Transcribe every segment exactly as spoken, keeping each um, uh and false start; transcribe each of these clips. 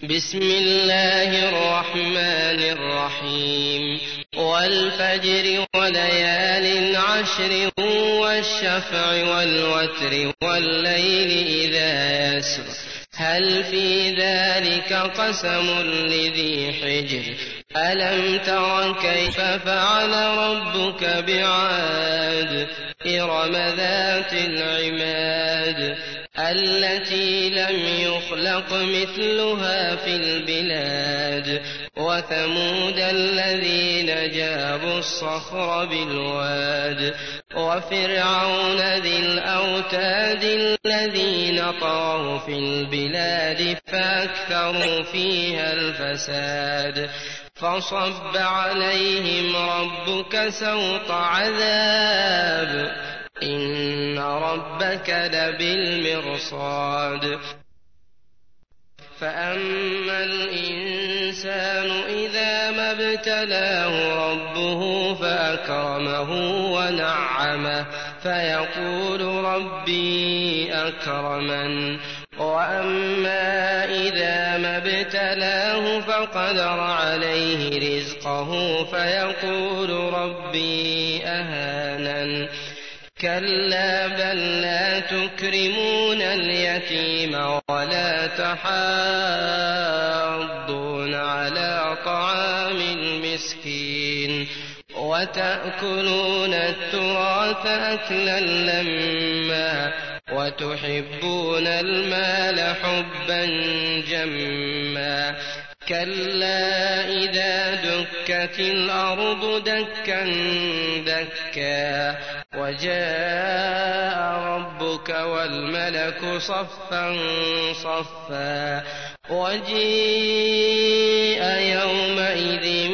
بسم الله الرحمن الرحيم والفجر وليال عشر والشفع والوتر والليل إذا يسر هل في ذلك قسم لذي حجر ألم تر كيف فعل ربك بعاد إرم ذات العماد التي لم يخلق مثلها في البلاد وثمود الذين جابوا الصخر بالواد وفرعون ذي الأوتاد الذين طغوا في البلاد فأكثروا فيها الفساد فصب عليهم ربك سوط عذاب إن ربك لبالمرصاد فأما الإنسان إذا ما ابتلاه ربه فأكرمه ونعمه فيقول ربي أكرمن وأما إذا ما ابتلاه فقدر عليه رزقه فيقول ربي أهانن كلا بل لا تكرمون اليتيم ولا تحاضون على طعام المسكين وتأكلون التراث أكلا لما وتحبون المال حبا جما كلا إذا دكت الأرض دكا دكا وجاء ربك والملك صفا صفا وجيء يومئذ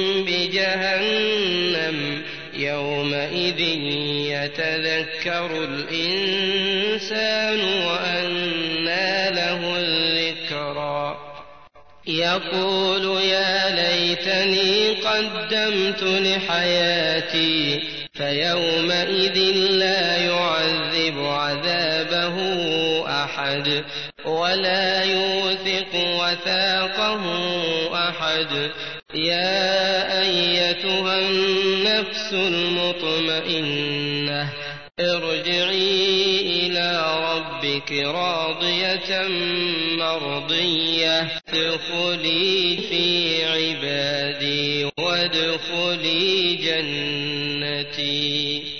بجهنم يومئذ يتذكر الإنسان وأنى له الذكرى يقول يا ليتني قدمت لحياتي فيومئذ لا يعذب عذابه أحد ولا يوثق وثاقه أحد يا أيتها النفس المطمئنة ارجعي إلى ربك راضية مرضية ادخلي في عبادي وادخلي جنتي.